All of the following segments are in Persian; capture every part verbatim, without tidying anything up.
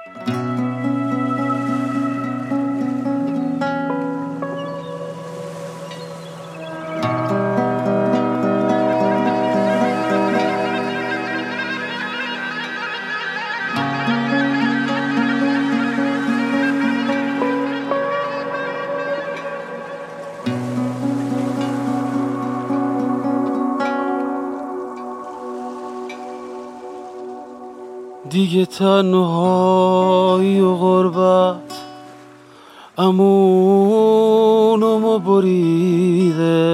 دیگه تنهایی و غربت امونمو بریده،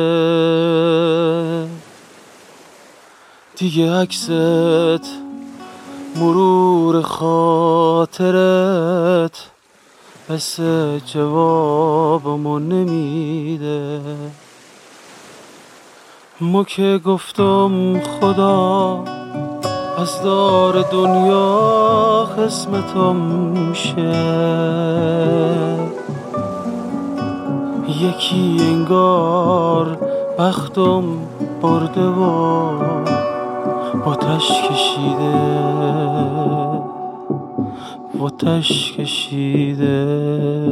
دیگه عکست مرور خاطرت بس جوابمو نمیده. ما که گفتم خدا از دار دنیا قسمتم شه، یکی انگار بختم برده و آتش کشیده، آتش کشیده.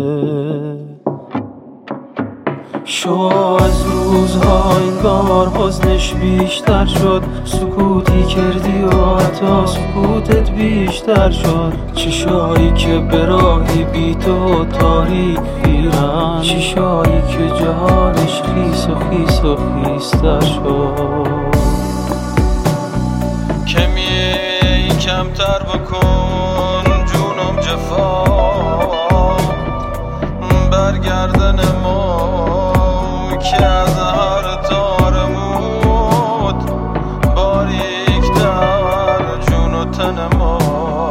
شو از روزها انگار حزنش بیشتر شد، سکوتی کردی و حتی سکوتت بیشتر شد. چشایی که به راهی بی تو تاریک میرن، چشایی که جهانش خیس و خیس و خیستر شد. کمی کمتر بکن جونم جفا، برگردن ما که از هر تارمود باریک در جون و تن ما.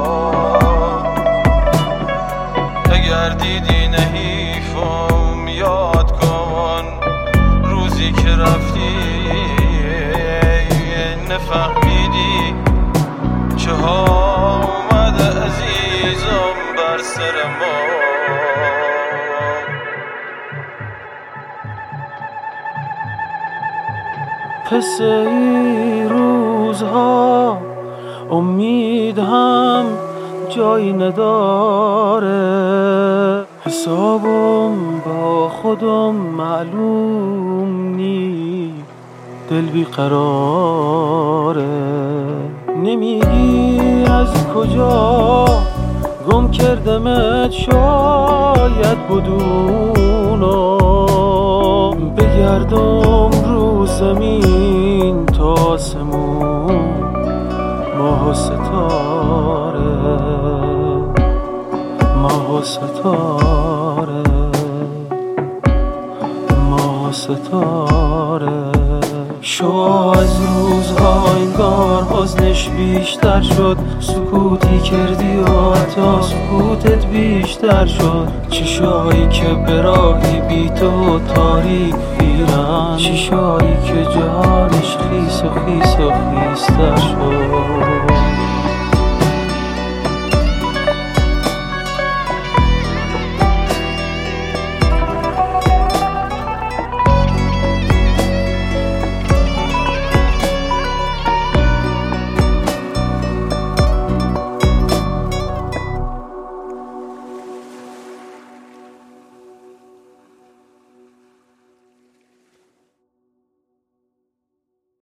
اگر دیدی نحیفم یاد کن روزی که رفتی، نفهمیدی چه ها اومده عزیزم بر سر ما. پس این روزها امید هم جایی نداره، حسابم با خودم معلوم نی، دل بیقراره. نمیگی از کجا گم کردمت، شاید بدونم بگردم رو زمین تا آسمون ماه و ستاره، ماه و ستاره، ماه و ستاره. شو از روزها انگار حزنش بیشتر شد، سکوتی کردی و حتی سکوتت بیشتر شد. چشایی که به راهی بی تو تاریک میرن، چشایی که جهانش خیس و خیس و خیستر